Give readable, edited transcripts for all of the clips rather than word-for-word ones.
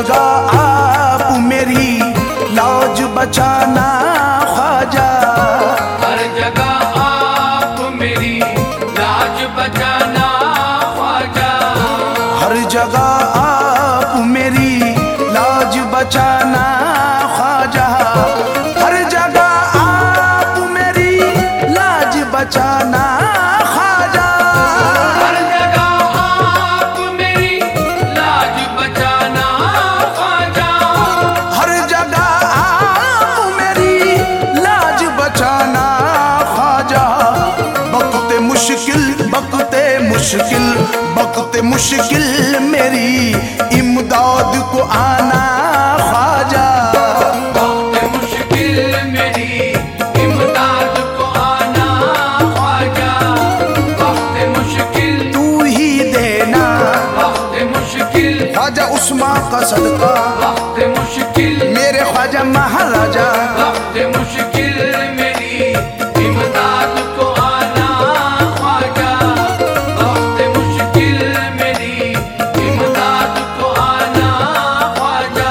जगह आप मेरी लाज बचाना ख्वाजा, हर जगह आप मेरी लाज बचाना ख्वाजा, हर जगह आप मेरी लाज बचाना ख्वाजा, हर जगह आप मेरी लाज बचाना ख्वाजा, हर जगह आप मेरी लाज बचाना ख्वाजा, हर जगह आप मेरी लाज बचाना ख्वाजा। वक्त मुश्किल वक्त मुश्किल वक्त मुश्किल मेरी इमदाद को आना ख्वाजा, वक्त मुश्किल मेरी इमदाद को आना ख्वाजा, वक्त मुश्किल तू ही देना वक्त मुश्किल, ख्वाजा उस्मा का सदका, वक्त मुश्किल मेरे ख्वाजा महाराजा, वक्त मुश्किल मेरी इमदाद को आना ख्वाजा, वक्त मुश्किल मेरी इमदाद को आना ख्वाजा।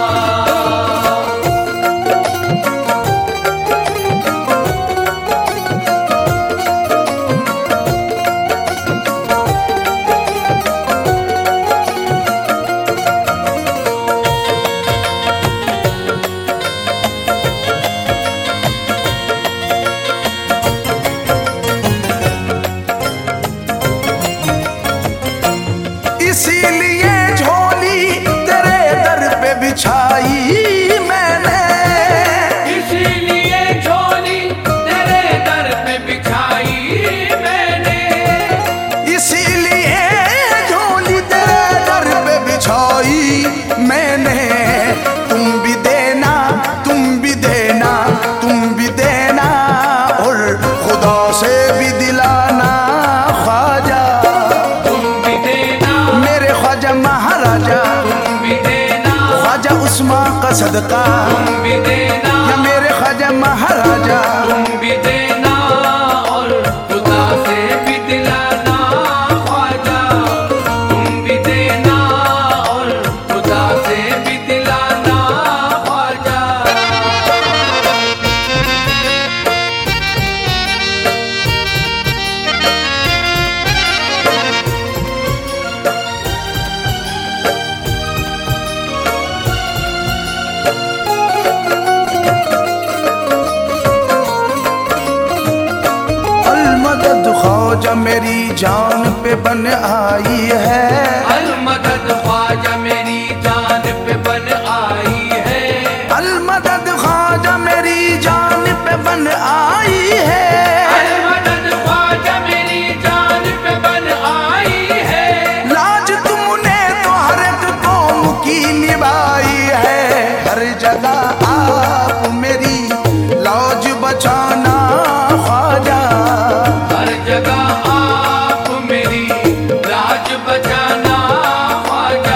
इसीलिए झोली तेरे दर पे बिछाई मैंने, इसीलिए झोली तेरे दर पे बिछाई मैंने, इसीलिए झोली तेरे दर पे बिछाई मैंने। तुम भी देना तुम भी देना तुम भी देना और खुदा से भी दिलाना ख्वाजा, तुम भी देना मेरे ख्वाजा महाराजा, तुम भी देना ख्वाजा उस्मा का सदका, तुम भी देना या मेरे ख्वाजा महाराजा, तुम भी देना और खुदा से भी दिलाना ख्वाजा, तुम भी देना और खुदा से भी दिलाना ख्वाजा। अलमदद ख्वाजा मेरी जान पे बन आई है, अलमदद ख्वाजा मेरी जान पे बन आई है, अलमदद ख्वाजा मेरी जान पे बन आई है, अलमदद ख्वाजा मेरी जान पे बन आई है, लाज तुमने तो हर एक कौम की निभाई है, हर जगह आप मेरी लाज बचाना ख्वाजा, हर जगह आप मेरी लाज बचाना ख्वाजा,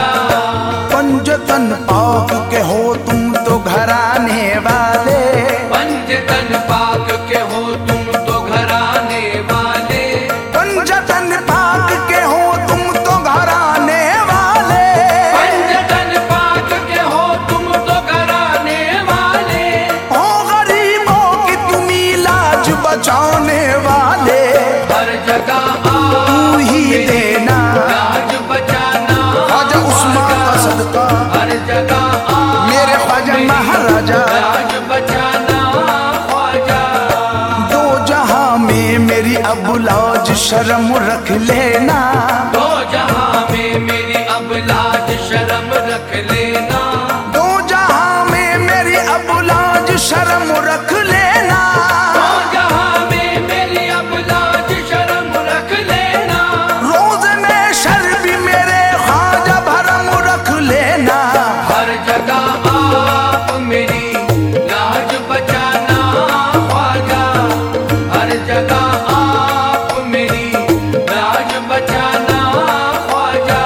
पंजतन पाक के हो तुम तो घराने वाले, पंजतन पाक के हो तुम तो घराने वाले, पंजतन पाक के हो तुम तो घराने वाले, पंजतन पाक के हो तुम तो घराने वाले, ओ गरीबों की तुम लाज बचाने वाले, हर जगह तू ही देना लाज बचाना ख्वाजा उस्मा का सदका, हर जगह मेरे ख्वाजा महाराजा, लाज बचाना ख्वाजा, दो जहां में मेरी अब लाज शर्म रख लेना, दो जहां में मेरी अब लाज शर्म रख लेना, दो जहां में मेरी अब लाज शर्म रख लेना, दो जहां में मेरी अब लाज शर्म रख लेना, रोज में शर भी मेरे ख्वाजा भरम रख लेना, हर जगह आप मेरी लाज बचाना ख्वाजा, हर जगह आप मेरी लाज बचाना ख्वाजा,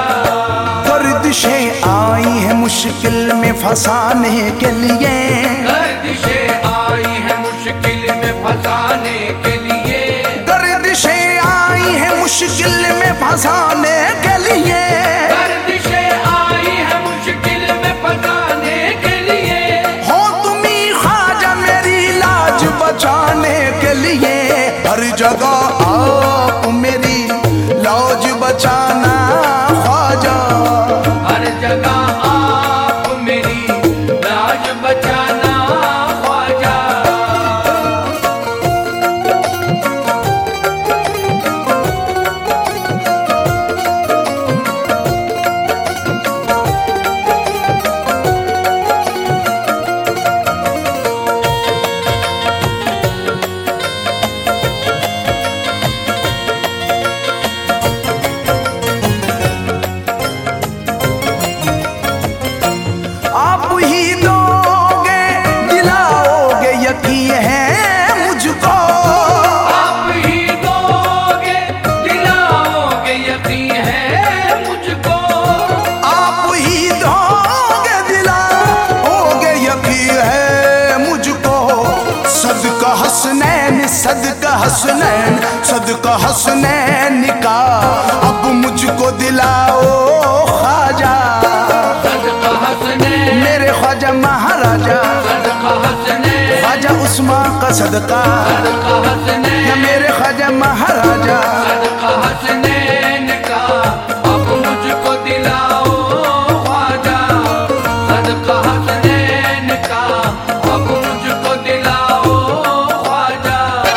गर्दिशें आई हैं मुश्किल में फंसाने के लिए, गर्दिशें आई है मुश्किल में फंसाने के लिए, गर्दिशें आई हैं मुश्किल में फंसाने के लिए, गर्दिशें आई है मुश्किल में जगह आप मेरी लौज बचाना ख्वाजा, हर जगह आप मेरी लाज बचाना ख्वाजा। आप ही दोगे दिलाओगे यकीन है मुझको, आप ही दोगे दिलाओगे यकीन है मुझको, आप ही दोगे दिलाओगे यकीन है मुझको। सदका हसनैन सदका हसनैन सदका हसनैन का अब मुझको दिलाओ ख्वाजा, सदका हसनैन मेरे ख्वाजा महाराजा, सदका हसनैन ख्वाजा उस्मान का सदका, सदका हसनैन या मेरे ख्वाजा महाराजा। सदका हसनैन का अब मुझको दिलाओ ख्वाजा, सदका हसनैन का अब मुझको दिलाओ ख्वाजा।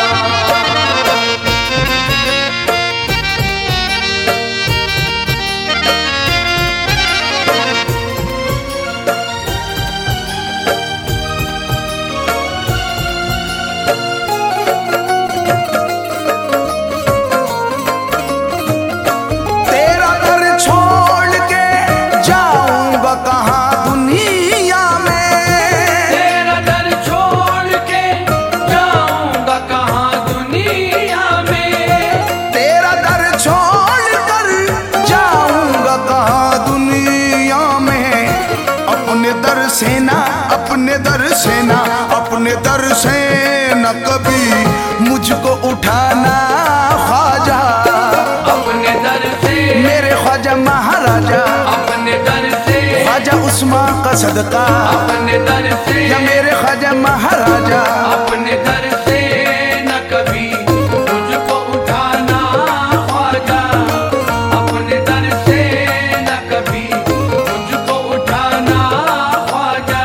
तेरा घर छोड़ के जाऊंगा कहाँ दुनिया में, तेरा दर छोड़ के जाऊंगा कहाँ दुनिया में, तेरा दर छोड़ कर जाऊंगा कहाँ दुनिया में। अपने दर से ना अपने दर से ना अपने दर से न कभी मुझको उठाना ख्वाजा, अपने दर से मेरे ख्वाजा महाराजा, अपने दर से ख्वाजा उस्मान का सदका, अपने दर से या मेरे ख्वाजा महाराजा। अपने दर से न कभी मुझको उठाना ख्वाजा, अपने दर से न कभी मुझको उठाना ख्वाजा।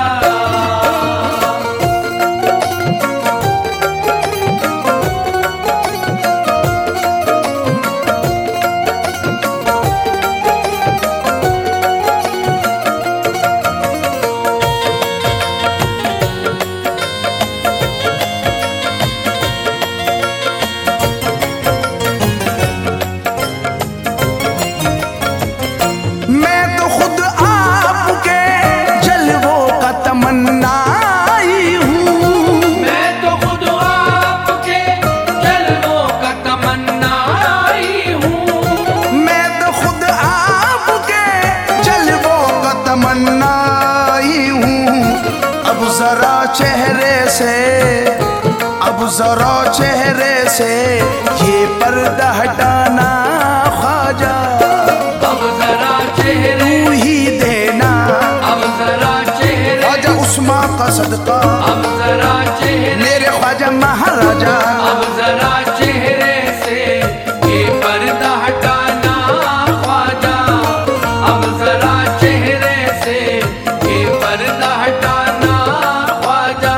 मैं तो खुद आपके जलवों का तमन्नाई हूँ, मैं तो खुद आपके जलवों का तमन्नाई हूँ, मैं तो खुद आपके जलवों का तमन्नाई हूँ। अब जरा चेहरे से अब जरा चेहरे से ये पर्दा हटाना ख्वाजा, अब जरा चेहरे तू ही देना अब जरा चेहरे ख्वाजा उस्मान का सदका, अब जरा चेहरे मेरे ख्वाजा महाराजा। अब जरा चेहरे से ये पर्दा हटाना ख्वाजा, अब जरा चेहरे से ये पर्दा हटाना ख्वाजा।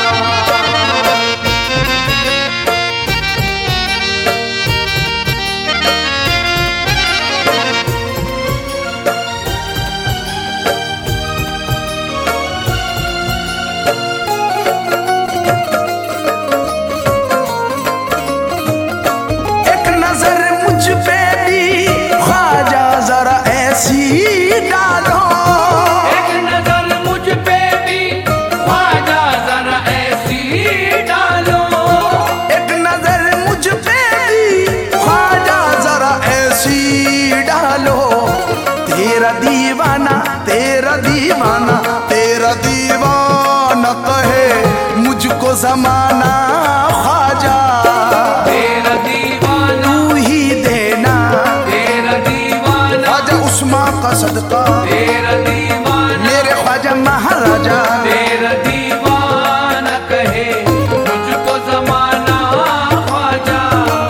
एक नजर मुझ पे भी ख्वाजा जरा ऐसी डालो, एक नजर मुझ पे भी ख्वाजा जरा ऐसी डालो, एक नजर मुझ पे भी ख्वाजा जरा ऐसी डालो। तेरा दीवाना तेरा दीवाना तेरा दीवाना कहे मुझको जमाना ख्वाजा, तेरा दीवाना तू ही देना तेरा दीवाना ख्वाजा उस्मान का सदका, तेरा दीवाना मेरे ख्वाजा महाराजा। तेरा दीवाना कहे मुझको जमाना ख्वाजा,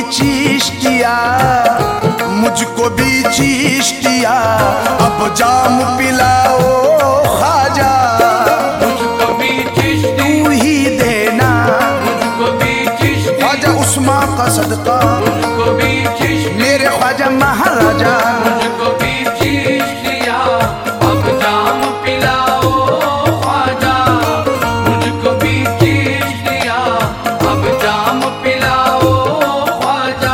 चिश्तिया, मुझको भी चिश्तिया, अब जाम पिलाओ ख्वाजा। मुझको भी चिश्ती, तू ही देना मुझको भी चिश्ती, ख्वाजा उस्मा का सदका, मुझको भी चिश्ती, मेरे ख्वाजा महाराजा। मुझको भी चिश्तिया, अब जाम पिलाओ ख्वाजा। मुझको भी चिश्तिया, अब जाम पिलाओ ख्वाजा।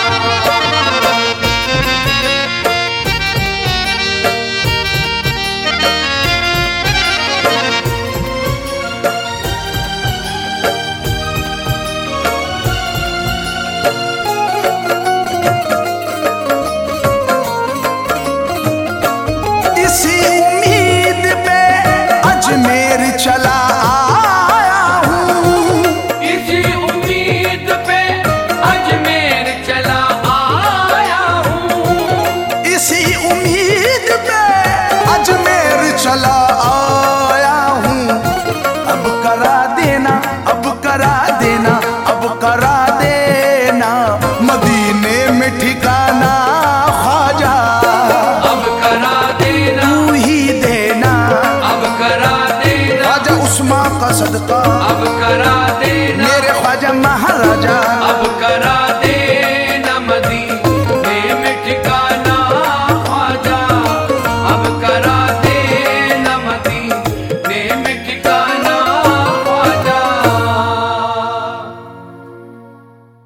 इसी उम्मीद पे अजमेर चला आया हूँ, इसी उम्मीद पे अजमेर चला आया हूँ। इसी उम्मीद पे अजमेर चला आया हूँ। अब करा देना, अब करा देना, अब करा देना मदीने में ठिकाना ख्वाजा। अब करा देना, तू ही देना अब करा देना, ख्वाजा उस्मा का सदका, अब करा देना, मेरे ख्वाजा महाराजा। अब करा देना मदीने में ठिकाना ख्वाजा। अब करा